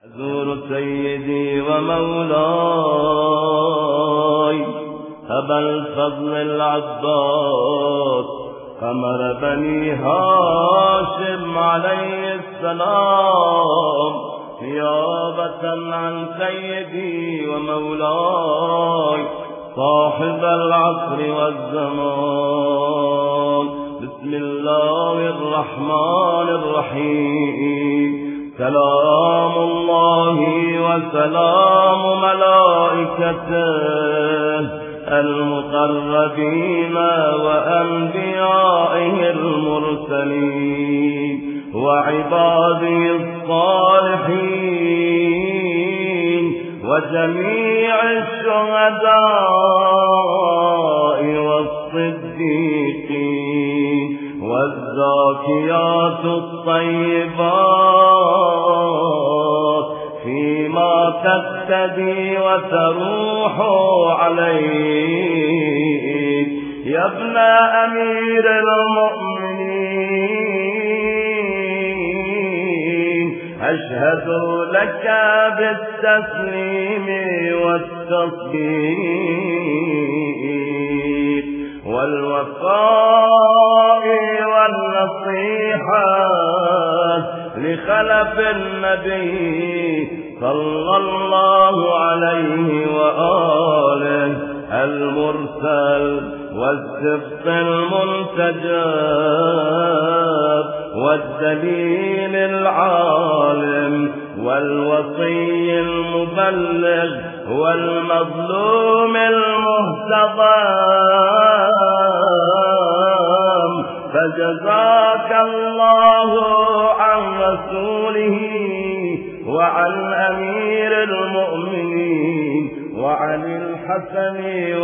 أزور سيدي ومولاي أبا الفضل العباس قمر بني هاشم عليه السلام نيابة عن سيدي ومولاي صاحب العصر والزمان. بسم الله الرحمن الرحيم. سلام الله وسلام ملائكته المقربين وأنبيائه المرسلين وعباده الصالحين وجميع الشهداء والصديقين والزاكيات الطيبات فيما تقتدي وتروح عليه يا ابن أمير المؤمنين. أشهد لك بالتسليم والتصديق والوفاء والنصيحة لخلف النبي صلى الله عليه وآله المرسل والسبط المنتجب والدليل العالم والوصي المبلغ والمظلوم المهتضم. فجزاك الله عن رسوله وعن أمير المؤمنين وعن الحسن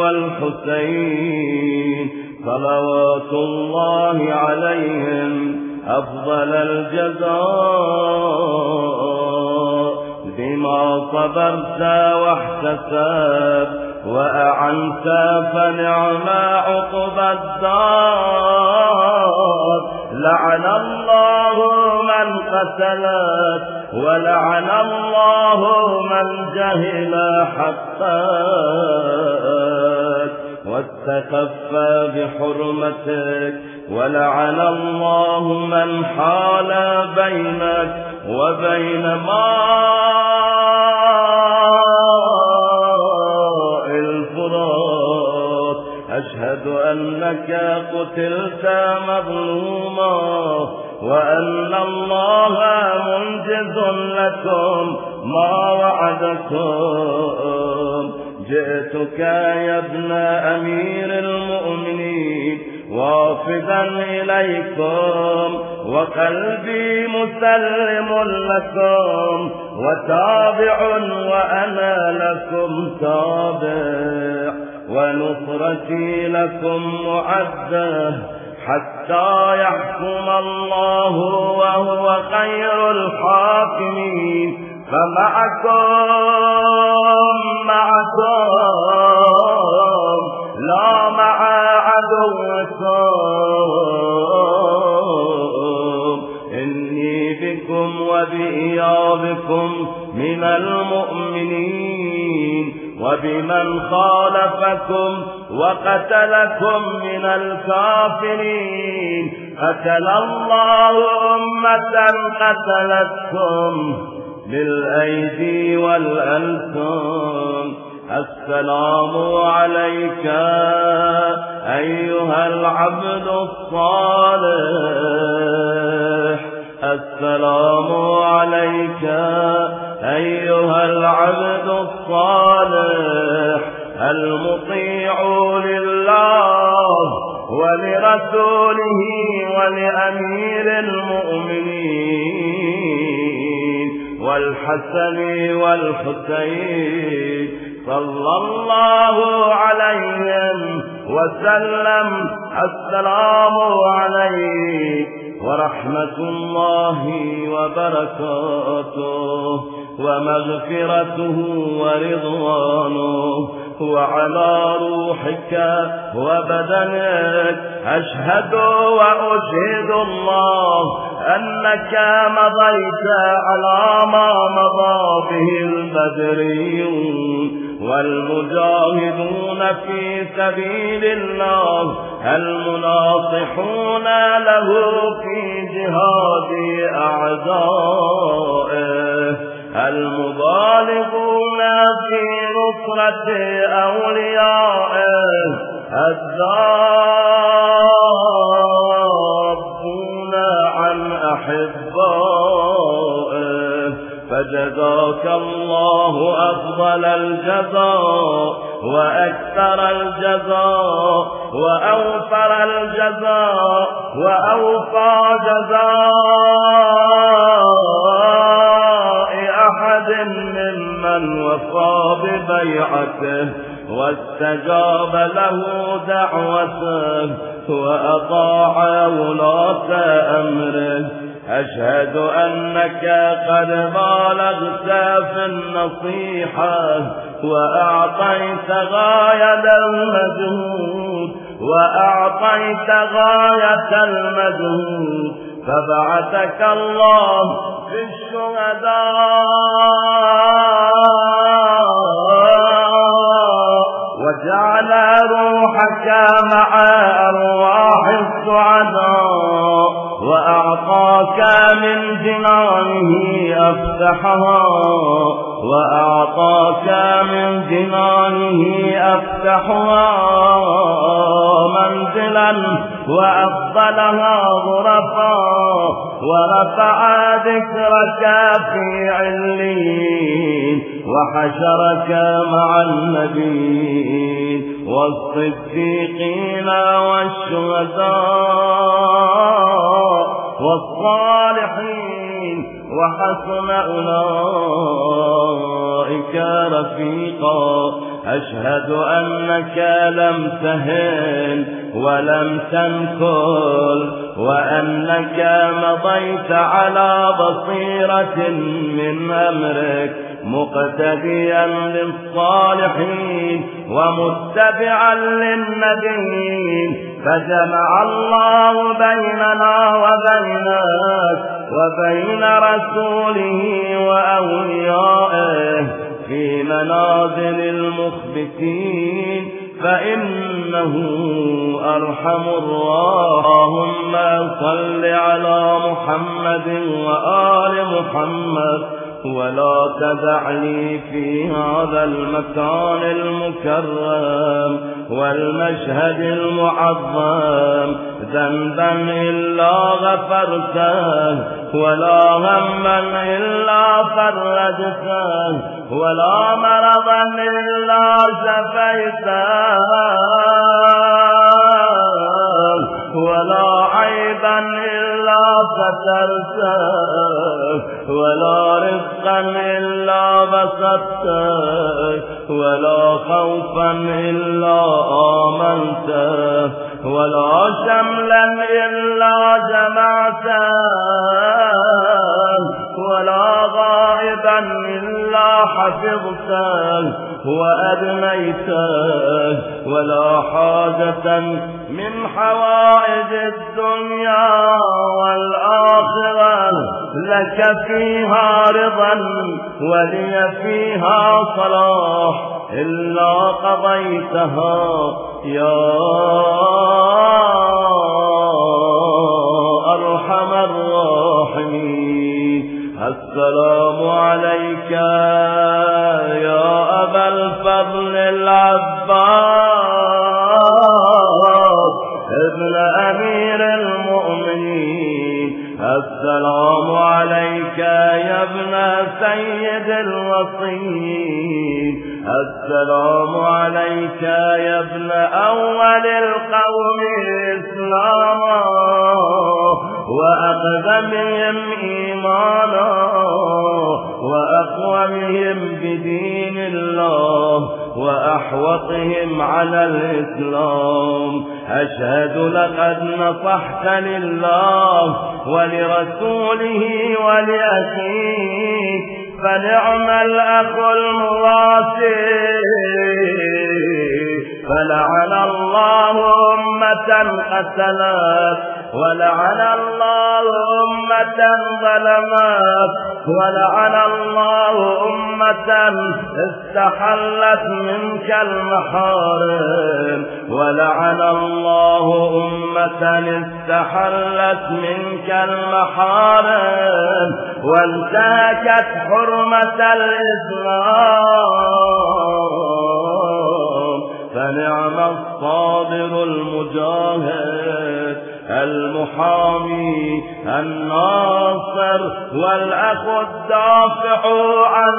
والحسين صلوات الله عليهم أفضل الجزاء بما صبرت واحتسبت وأعنت فنعم عقب الدار. لعن الله من قتلت ولعن الله من جهل حقك واستخف بحرمتك ولعن الله من حال بينك وبين ماء الفرات. أشهد أنك قتلت مظلوما وأن الله منجز لكم ما وعدكم. جئتك يا ابن أمير المؤمنين وافدا إليكم وقلبي مسلم لكم وتابع وأنا لكم تابع ونصرتي لكم معدة حتى يحكم الله وهو خير الحاكمين. فمعكم لا مع عدوكم. إني بكم وبإيابكم من المؤمنين وبمن خالفكم وقتلكم من الكافرين. قتل الله أمة قتلتكم بالأيدي والألسن. السلام عليك أيها العبد الصالح. السلام عليك أيها العبد الصالح المطيع لله ولرسوله ولأمير المؤمنين والحسن والحسين صلى الله عليهم وسلم. السلام عليك ورحمة الله وبركاته ومغفرته ورضوانه وعلى روحك وبدنك. أشهد وأشهد الله أنك مضيت على ما مضى به البدريون والمجاهدون في سبيل الله المناصحون له في جهاد أعدائه المبالغون في نصرة أوليائه الذابون عن أحبائه فجزاك الله أفضل الجزاء وأكثر الجزاء وأوفر الجزاء وأوفى جزاء أحد ممن وفى ببيعته واستجاب له دعوته وأطاع ولاة أمره أشهد أنك قد بالغت في النصيحة وأعطيت غاية المجهود فبعثك الله في الشهداء وجعل روحك مع أرواح السعداء وأعطاك من جنانه أفتحها منزلا وأفضلها غرفا ورفع ذكرك في عليين وحشرك مع النبيين والصديقين والشهداء والصالحين وحسن أولئك رفيقا أشهد أنك لم تهن ولم تنكل وأنك مضيت على بصيرة من أمرك مقتديا للصالحين ومتبعا للنبيين فجمع الله بيننا وبينك وبين رسوله وأوليائه في منازل المخبتين فإنه أرحم اللهم صل على محمد وآل محمد ولا تدع لي في هذا المكان المكرم والمشهد المعظم ذنبا إلا غفرته ولا هما إلا فرجته ولا مرضا إلا شفيته ولا عيبا إلا سترته ولا رزقا إلا بسطته ولا خوفا إلا آمنته ولا شملا إلا جمعته ولا غائبا إلا حفظته وأدنيته ولا حاجة من حوائج الدنيا والآخرة لك فيها رضا ولي فيها صلاح إلا قضيتها يا أرحم الراحمين. السلام عليك يا أبا الفضل العباس ابن أمير المؤمنين. السلام عليك يا ابن سيد الوصيين. السلام عليك يا ابن أول القوم إسلاما وأقدمهم إيمانا وأقومهم بدين الله وأحوطهم على الإسلام. أشهد لقد نصحت لله ولرسوله ولأخيك فنعم الأخ المواسي. فلعن الله أمة قتلت ولعن الله أمة ظلمت ولعن الله استحلت منك المحارم، ولعن الله أمة استحلت منك المحارم وانتهكت حرمة الإسلام. فنعم الصابر المجاهد المحامي الناصر والأخ الدافع عن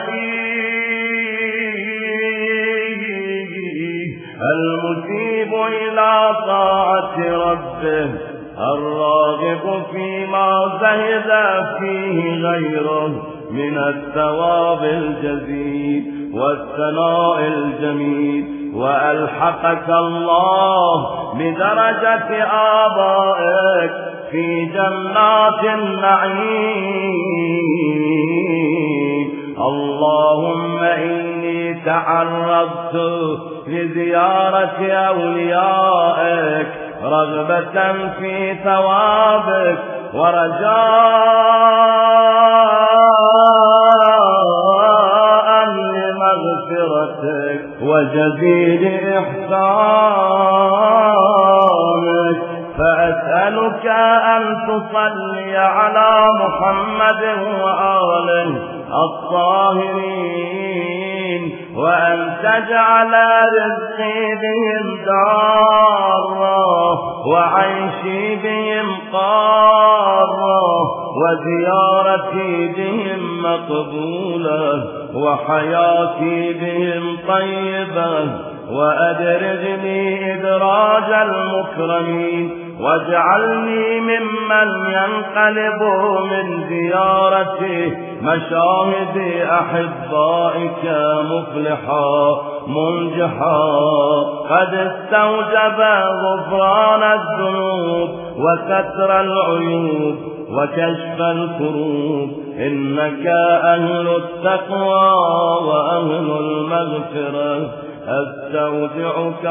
أخيه المجيب إلى طاعة ربه الراغب فيما زهد فيه غيره من الثواب الجزيل والثناء الجميل. وألحقك الله بدرجة آبائك في جنات النعيم. اللهم إني تعرضت لزيارة أوليائك رغبة في ثوابك ورجاء لمغفرتك وجزيل إحسانك، فأسألك أن تصلي على محمد وآله الطاهرين، وأن تجعل رزقي بهم دارا وعيشي بهم قارا وزيارتي بهم مقبولة وحياتي بهم طيبة، وأدرجني إدراج المكرمين، واجعلني ممن ينقلب من زيارته مشاهد أحبائك مفلحا منجحا قد استوجب غفران الذنوب وستر العيوب وكشف الكروب، إنك أهل التقوى وأهل المغفرة. أستودعك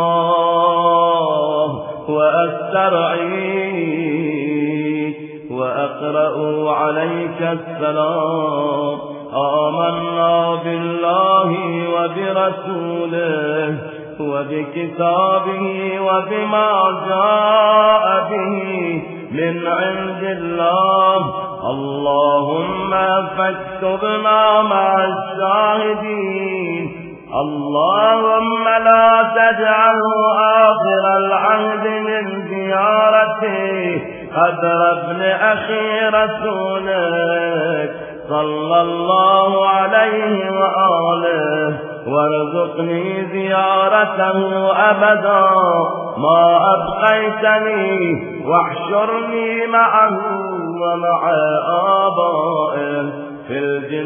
الله وأسترعيك وأقرأ عليك السلام. آمنا بالله وبرسوله وبكتابه وبما جاء به من عند الله. اللهم فاكتبنا مع الشاهدين. اللهم لا تجعله آخر العهد من زيارتي قدر ابن أخي رسولك صلى الله عليه وآله، وارزقني زيارته أبدا ما أبقيتني، واحشرني معه ومع آبائه في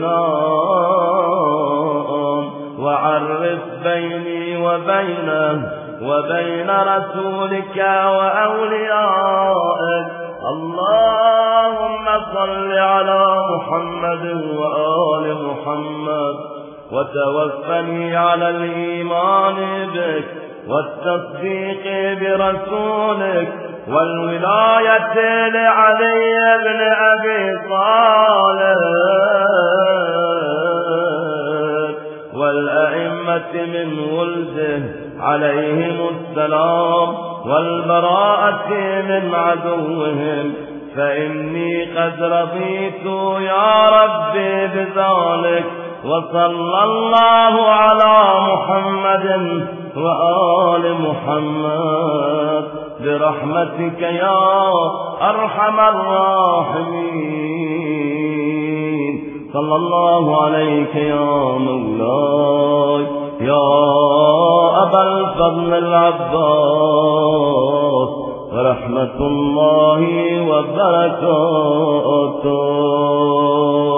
الجنان، وعرف بيني وبينه وبين رسولك وأوليائك. اللهم صل على محمد وآل محمد، وتوفني على الإيمان بك والتصديق برسولك والولاية لعلي بن أبي طالب والأئمة من ولده عليهم السلام، والبراءة من عدوهم، فإني قد رضيت يا ربي بذلك. وصلى الله على محمد وآل محمد برحمتك يا أرحم الراحمين. صلى الله عليك يا مولاي يا أبا الفضل العباس، ورحمة الله وبركاته.